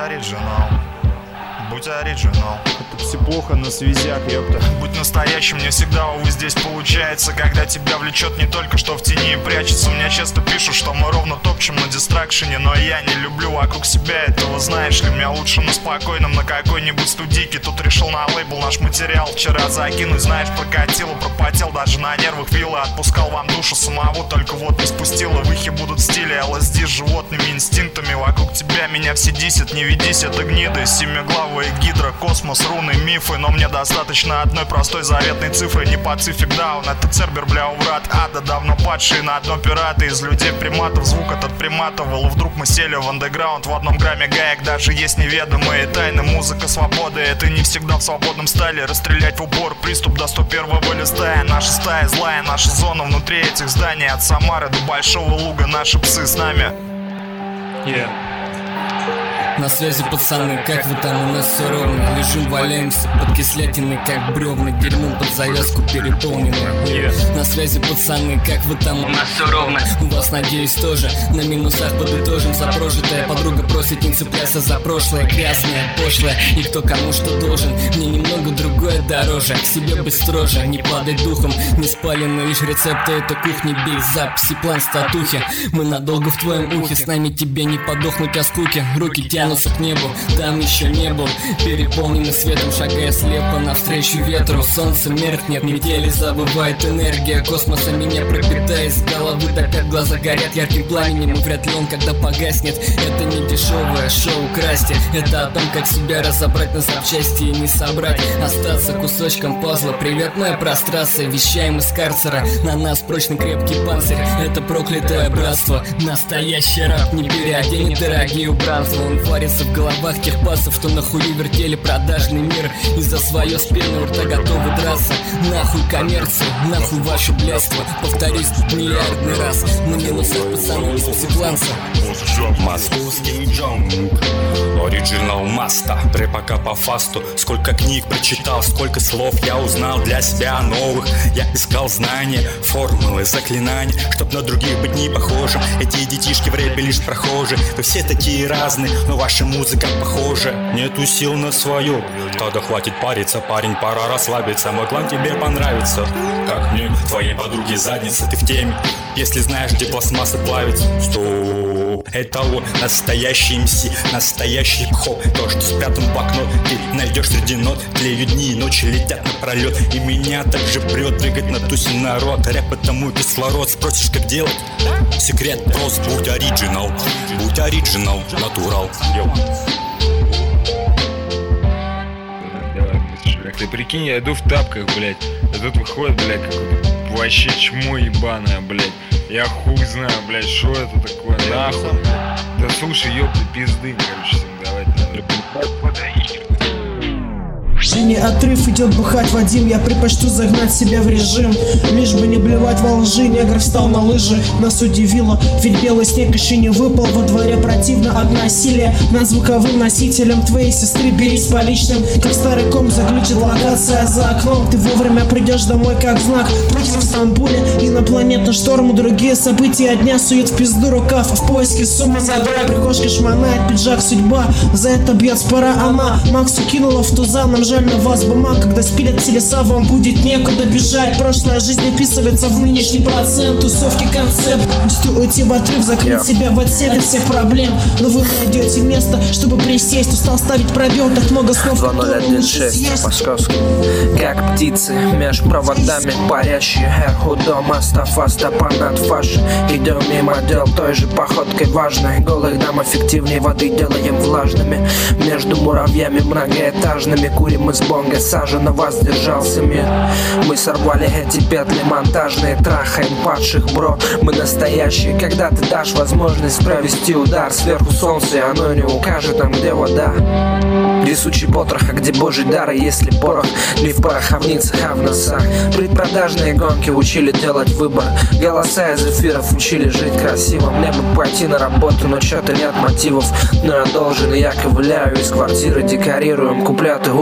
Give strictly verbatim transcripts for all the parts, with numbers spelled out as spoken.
оригинал, будь оригинал. Это все плохо на связях, ёпта. Будь настоящим, мне всегда, увы, здесь получается. Когда тебя влечет не только, что в тени прячется. Мне часто пишут, что мы ровно топчем на дистракшене, но я не люблю вокруг себя этого, знаешь ли. Мне лучше на спокойном, на какой-нибудь студийке. Тут решил на лейбл наш материал вчера закинуть. Знаешь, прокатило, пропотел, даже на нервах вилла. Отпускал вам душу самого, только вот не спустила. Выхи будут в стиле ЛСД с животными инстинктами. Вокруг тебя меня все десят, не ведись, это гниды. Семиглавые гидра, космос, руны, мифы. Но мне достаточно одной простой заветной цифры. Не Pacific Down, это Цербер, бля, у врат ада. Давно падшие на одно пираты. Из людей приматов, звук этот приматывал. И вдруг мы сели в андеграунд. В одном грамме гаек даже есть неведомые тайны. Музыка свободы, это не всегда в свободном стайле. Расстрелять в упор, приступ до сто первого листа. Наша стая злая, наша зона внутри этих зданий. От Самары до Большого Луга наши псы с нами. Yeah. На связи, пацаны, как вы там, у нас все ровно. Лежим, валяемся под кислятиной, как бревна. Дерьмом под завязку переполнены. yeah. На связи, пацаны, как вы там, у нас все ровно. У вас, надеюсь, тоже. На минусах подытожим за прожитое. Подруга просит не цепляться за прошлое. Грязное, пошлое, и кто кому что должен. Мне немного другое дороже. К себе быть строже, не падай духом. Не спалены лишь рецепты этой кухни. Бей записи, план статухи. Мы надолго в твоем ухе. С нами тебе не подохнуть от скуки. Руки тянут к небу, там еще не был. Переполненный светом, шагая слепо навстречу ветру. Солнце меркнет, недели забывает энергия космоса меня пропитает. С головы до пят глаза горят ярким пламенем. И вряд ли он когда погаснет. Это не дешевое шоу красти. Это о том, как себя разобрать на запчасти и не собрать. Остаться кусочком пазла. Приветное пространство, вещаем из карцера. На нас прочный крепкий панцирь. Это проклятое братство. Настоящий раб не переоденет дорогие убранства. Он варится в головах тех пасов, что нахую вертели продажный мир. И за свое спину рта готовы драться. Нахуй коммерцию, нахуй ваше блядство. Повторюсь миллиардный раз. На минусах, пацаны, из псипланца. Московский джонг, оригинал маста. Рэпака по фасту. Сколько книг прочитал, сколько слов я узнал для себя новых. Я искал знания, формулы, заклинания, чтоб на других быть не похожим. Эти детишки в рэпе лишь прохожие. Вы все такие разные, но ваша музыка похожа. Нету сил на свое, тогда хватит париться, парень, пора расслабиться. Мой клан тебе понравится, как мне твоей подруги задница. Ты в теме, если знаешь, где пластмасса плавится. Стоп, это он, настоящий эм си, настоящий хип-хоп. То, что спрятан в блокнот, ты найдешь среди нот. Тлеют дни и ночи летят напролет. И меня так же прет, двигать на тусе народ. Рэп это мой кислород, спросишь, как делать? Секрет прост, будь оригинал, будь оригинал, натурал. Ты прикинь, я иду в тапках, блядь. А тут выходит, блядь, какое-то вообще чмо ебаное, блядь. Я хуй знаю, блядь, что это такое, нахуй. Да слушай, ёпта, пизды, короче, всем давайте надо. Не отрыв, идет бухать Вадим. Я предпочту загнать себя в режим, лишь бы не блевать во лжи. Негр встал на лыжи, нас удивило, ведь белый снег еще не выпал. Во дворе противно от насилия над звуковым носителем твоей сестры. Берись по личным, как старый ком заглючит локация за окном. Ты вовремя придешь домой как знак против Стамбуля. Инопланетный шторм, другие события дня сует в пизду рукав. В поиске суммы забрать, прикошка шмонает пиджак судьба. За это бьет спора она. Максу кинула в туза, нам жаль на вас бумаг. Когда спилят телеса, вам будет некуда бежать. Прошлая жизнь вписывается в нынешний процент. Тусовки концепт, мечту уйти в отрыв, закрыть yeah. себя в отсеве всех проблем. Но вы найдете место, чтобы присесть. Устал ставить пробел, так много слов, которые лучше съесть. Московский, как птицы меж проводами парящие. Эх, у дома стафаста понад фаш. Идем мимо дел той же походкой важной. Голых дам эффективнее воды делаем влажными. Между муравьями многоэтажными курим из бонга сажа, на вас держался мир. Мы сорвали эти петли монтажные, трахаем падших, бро. Мы настоящие, когда ты дашь возможность провести удар. Сверху солнце, и оно не укажет нам, где вода. Трясучий потрох, а где божий дар, и если порох не в пороховницах, а в носах. Предпродажные гонки учили делать выбор. Голоса из эфиров учили жить красиво. Мне бы пойти на работу, но чё-то нет мотивов. Но я должен, и я ковыляю из квартиры, декорируем куплеты умными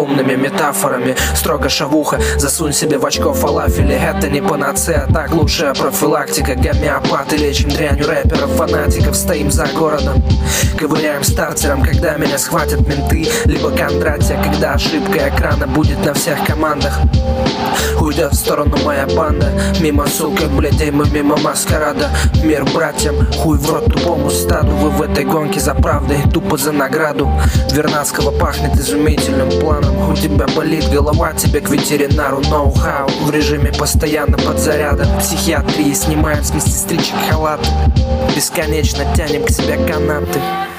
метафорами. Строго шавуха, засунь себе в очко фалафели. Это не панацея, так лучшая профилактика. Гомеопаты лечим дрянью рэперов, фанатиков. Стоим за городом, ковыряем стартером, когда меня схватят менты. Либо Кондратья, когда ошибка экрана будет на всех командах. Уйдет в сторону моя банда, мимо сука, блядей, мы мимо маскарада. Мир братьям, хуй в рот тупому стаду. Вы в этой гонке за правдой, тупо за награду. Вернадского пахнет изумительным планом. У тебя болит голова, тебе к ветеринару. Ноу-хау в режиме постоянно подзаряда. Психиатрии снимаем с медсестричек халаты. Бесконечно тянем к себе канаты.